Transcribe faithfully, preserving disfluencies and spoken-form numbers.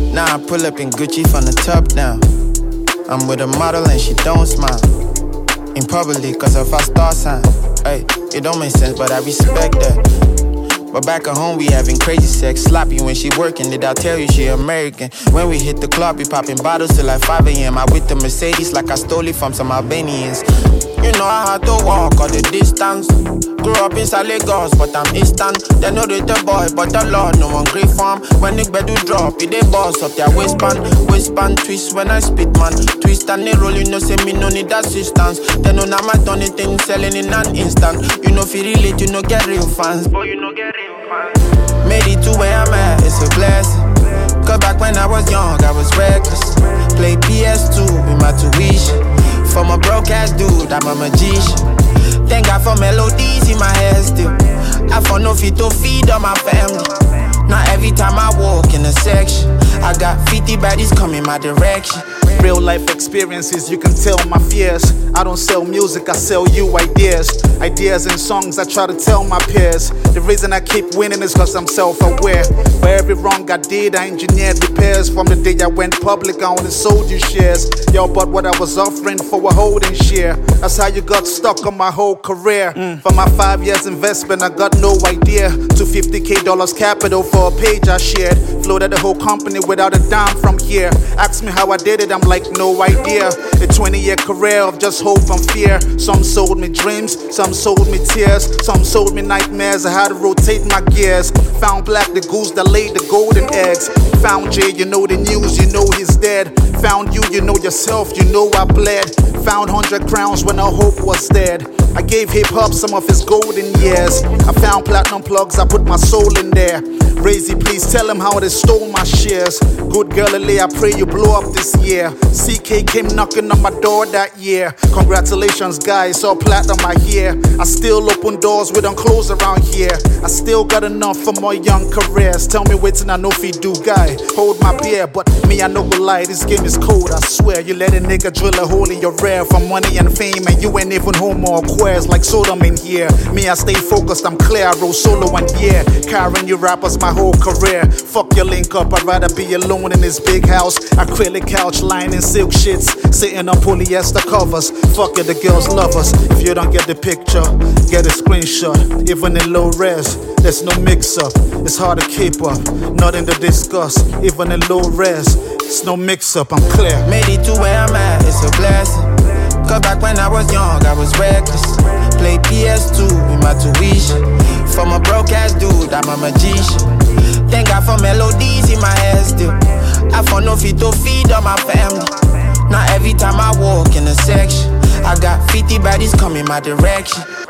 Now I pull up in Gucci from the top down. I'm with a model and she don't smile. In public cause of our star sign. Ay, it don't make sense but I respect that. But back at home we having crazy sex. Sloppy when she working, did I tell you she American? When we hit the club we popping bottles till like five a.m. I with the Mercedes like I stole it from some Albanians. You know I had to walk all the distance. Grew up inside Lagos but I'm Eastern. They know they the boy but the Lord no one great farm. When the bed do drop it they boss up their waistband. Waistband twist when I spit man. Twist and they roll you know say me no need assistance. They know now my done it thing selling in an instant. You know feel relate you know get real fans. But you know get real fans. Made it to where I'm at, it's a blessing. Cause back when I was young, I was reckless. Play P S two with my tuition. From a broke ass dude, I'm a magician. Thank God for melodies in my head still. I found no fit to feed on my family. Now every time I walk in a section, I got fifty baddies coming my direction. Real life experiences, you can tell my fears. I don't sell music, I sell you ideas. Ideas and songs I try to tell my peers. The reason I keep winning is cause I'm self-aware. For every wrong I did, I engineered repairs. From the day I went public, I only sold you shares. Yo, but what I was offering for a holding share. That's how you got stuck on my whole career. mm. For my five years investment, I got no idea. two hundred fifty K dollars capital for a page I shared. Floated the whole company without a dime from here. Ask me how I did it, I'm like no idea. A twenty year career of just hope and fear. Some sold me dreams, some sold me tears. Some sold me nightmares of how to rotate my gears. Found Black the goose that laid the golden eggs. Found Jay, you know the news, you know he's dead. Found you, you know yourself, you know I bled. Found hundred crowns when our hope was dead. I gave hip hop some of his golden years. I found platinum plugs, I put my soul in there. Razy, please tell him how they stole my shares. Good girl L A, I pray you blow up this year. C K came knocking on my door that year. Congratulations guys, all platinum I hear. I still open doors we don't close around here. I still got enough for my young careers. Tell me waiting I know if he do guy. Hold my beer, but me I know go lie. This game is cold, I swear. You let a nigga drill a hole in your rear for money and fame, and you ain't even home or queers like Sodom in here. Me I stay focused, I'm clear. I roll solo one year. Carrying you rappers my whole career. Fuck your link up, I'd rather be alone in this big house. Acrylic couch lining silk shits, sitting on polyester covers. Fuck it, the girls love us. If you don't get the picture, get a screenshot. Even in low res, there's no mix up. It's hard to keep up, nothing to discuss. Even in low res, it's no mix up, I'm clear. Made it to where I'm at, it's a blessing. Cause back when I was young, I was reckless. Play P S two with my tuition. From a broke ass dude, I'm a magician. Thank God for melodies in my head still. I found no fit to feed on my family. Now every time I walk in a section, I got fifty baddies coming my direction.